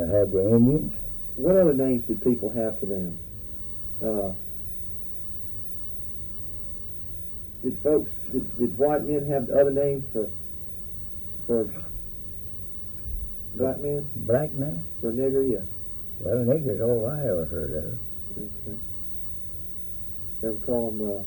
had the Indians. What other names did people have for them? Did white men have other names for black men? Black men? For a nigger, yeah. Well, nigger's all I ever heard of. Okay. Ever call them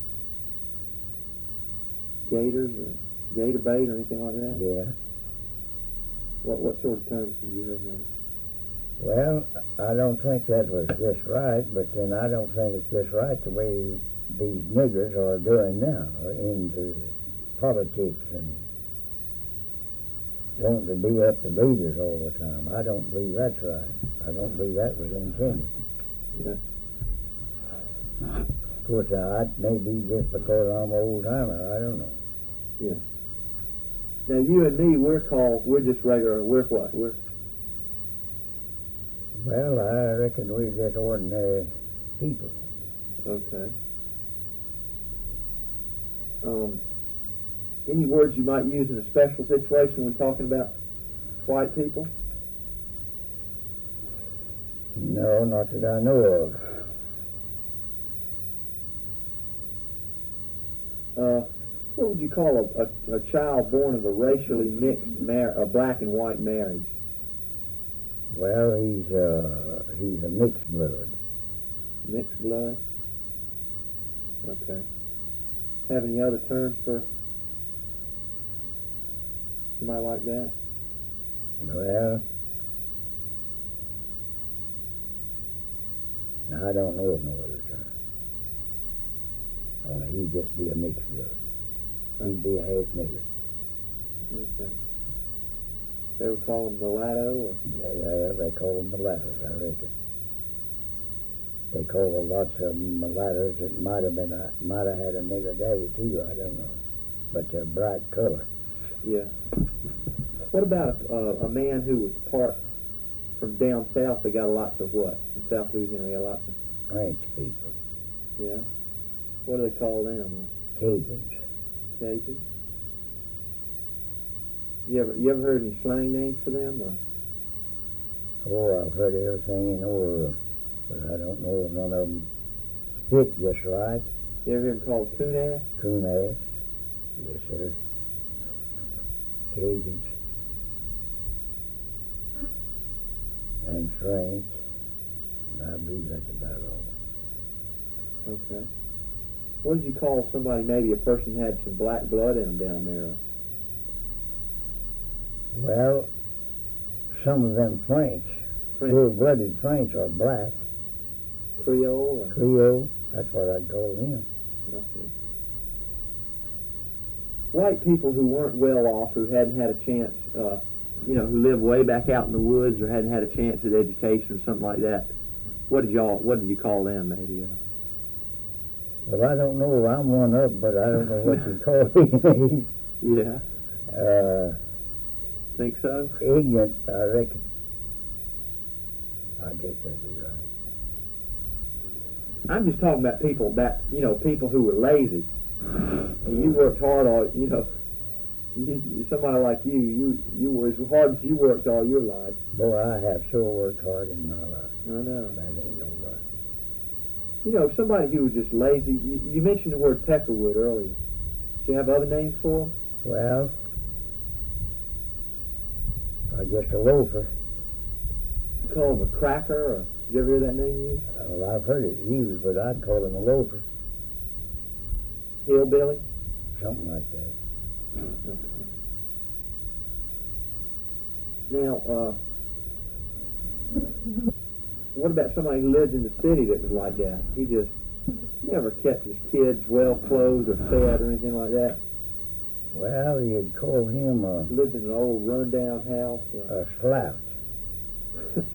gators or gator bait or anything like that? Yeah. What sort of terms have you heard now? Well, I don't think that was just right, but then I don't think it's just right the way these niggers are doing now, into politics and wanting to be up the leaders all the time. I don't believe that's right. I don't believe that was intended. Yeah. Of course, that may be just because I'm an old-timer. I don't know. Yeah. Now, you and me, we're just regular, we're what? Well, I reckon we're just ordinary people. Okay. Any words you might use in a special situation when talking about white people? No, not that I know of. What would you call a child born of a racially mixed a black and white marriage? Well, he's a mixed blood. Mixed blood? Okay. Have any other terms for somebody like that? Well, I don't know of no other term. Only he'd just be a mixed blood. He'd be a half nigger. Okay. They would call him mulatto? Or? Yeah, they call them mulattoes, I reckon. They call lots of them mulattoes that might have had a nigger daddy too, I don't know. But they're bright color. Yeah. What about a man who was part from down south? They got lots of what? In South Louisiana, they got lots of French people. Yeah. What do they call them? Cajuns. Cajuns. You ever heard any slang names for them? Or? Oh, I've heard everything in order, but I don't know if none of them fit just right. You ever hear them called coon-ass? Coon-ass. Yes, sir. Cajuns. And French. And I believe that's about all. Okay. What did you call somebody, maybe a person had some black blood in them down there? Well, some of them French, full-blooded French are black. Creole? Or? Creole, that's what I'd call them. Okay. White people who weren't well off, who hadn't had a chance, who lived way back out in the woods or hadn't had a chance at education or something like that, what did you call them, maybe? Well, I don't know. I'm one up, but I don't know what you call it. Yeah. Think so? Ignorant, I reckon. I guess that'd be right. I'm just talking about people people who were lazy. And you worked hard somebody like you were as hard as you worked all your life. Boy, I have sure worked hard in my life. I know. That ain't no lie. Somebody who was just lazy, you mentioned the word peckerwood earlier. Do you have other names for them? Well, I guess a loafer. You call him a cracker, or did you ever hear that name used? Well, I've heard it used, but I'd call him a loafer. Hillbilly? Something like that. Okay. Now, what about somebody who lived in the city that was like that? He just never kept his kids well clothed or fed or anything like that? Well, you'd call him lived in an old run-down house? A slouch.